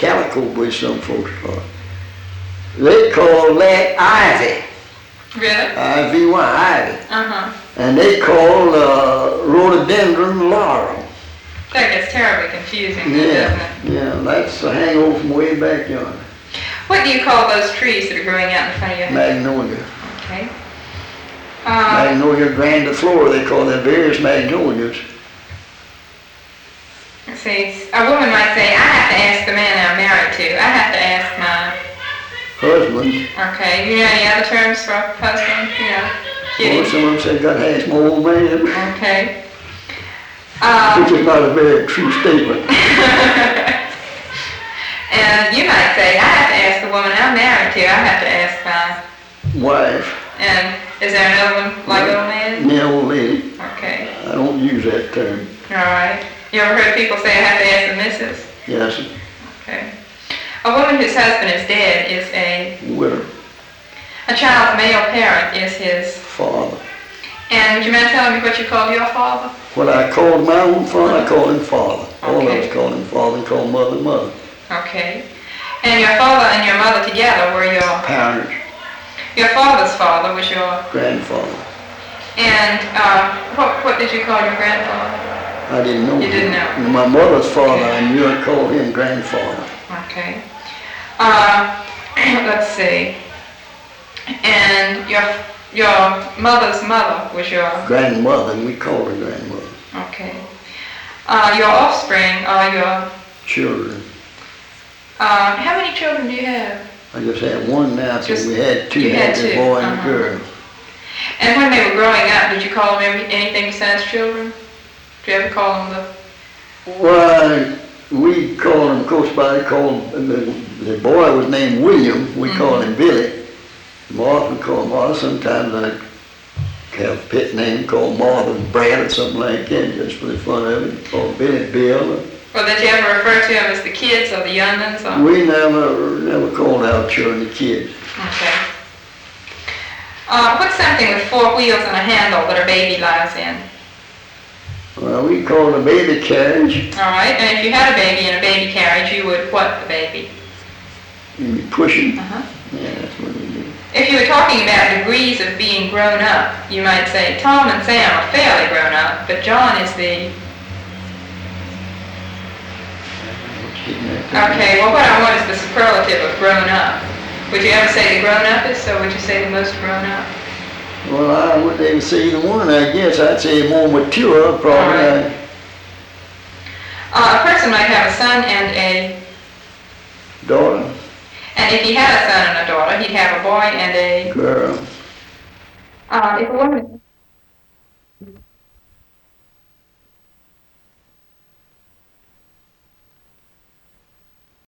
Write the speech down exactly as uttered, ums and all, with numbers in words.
calico bush, some folks call it. They call that ivy. Really? I V Y, ivy. Uh-huh. And they call uh, rhododendron laurel. That gets terribly confusing, Yeah, doesn't it? yeah, that's a hangover from way back yonder. What do you call those trees that are growing out in front of your house? Magnolia. Okay. Uh, Magnolia grandiflora, they call that, various magnolias. let's see, a woman might say, I have to ask the man I'm married to. I have to ask my... Husband. Okay, you know any other terms for husband? You know, Or kitty? some of them say, got to ask my old man. Okay. Uh, Which is not a very true statement. and you might say, I have to ask the woman I'm married to. I have to ask my... Wife. And is there another one like old man? Yeah, old lady. Okay. I don't use that term. All right. You ever heard people say, I have to ask the missus? Yes, Okay. A woman whose husband is dead is a... widow, A child's male parent is his... father. And would you mind telling me what you called your father? What I called my own father, I called him father. All of Okay. us called him father and called mother mother. Okay. And your father and your mother together were your... Parents, Your father's father was your... grandfather. And uh, what, what did you call your grandfather? I didn't know You him. didn't know. My mother's father, I knew I called him grandfather. Okay. Uh, let's see. And your your mother's mother was your... Grandmother, and we called her grandmother. Okay. Uh, your offspring are your... Children. Uh, how many children do you have? I just had one now, so Just- we had two, you had a two, boy and uh-huh. a girl. And when they were growing up, did you call them every, anything besides children? Did you ever call them the... Well, we called him, of course, by they called, the, the boy was named William, we Mhm. called him Billy. Martha called Martha, sometimes I have a pet name called Martha Brad or something like that, just for the fun of it, called Billy Bill. Or did you ever refer to them as the kids or the young'uns? Or... We never, never called our children the kids. Okay. Uh, what's something with four wheels and a handle that a baby lies in? Well, we called a baby carriage, All right, and if you had a baby in a baby carriage, you would what the baby? and we pushing. Uh-huh. Yeah, that's what we did. If you were talking about degrees of being grown up, you might say Tom and Sam are fairly grown up, but John is the... Okay, well what I want is the superlative of grown up. Would you ever say the grown uppest, or would you say the most grown up? Well, I wouldn't even say either one, I guess. I'd say more mature, probably. All right. Uh, a person might have a son and a... Daughter, And if he had a son and a daughter, he'd have a boy and a... girl. Uh, if a woman...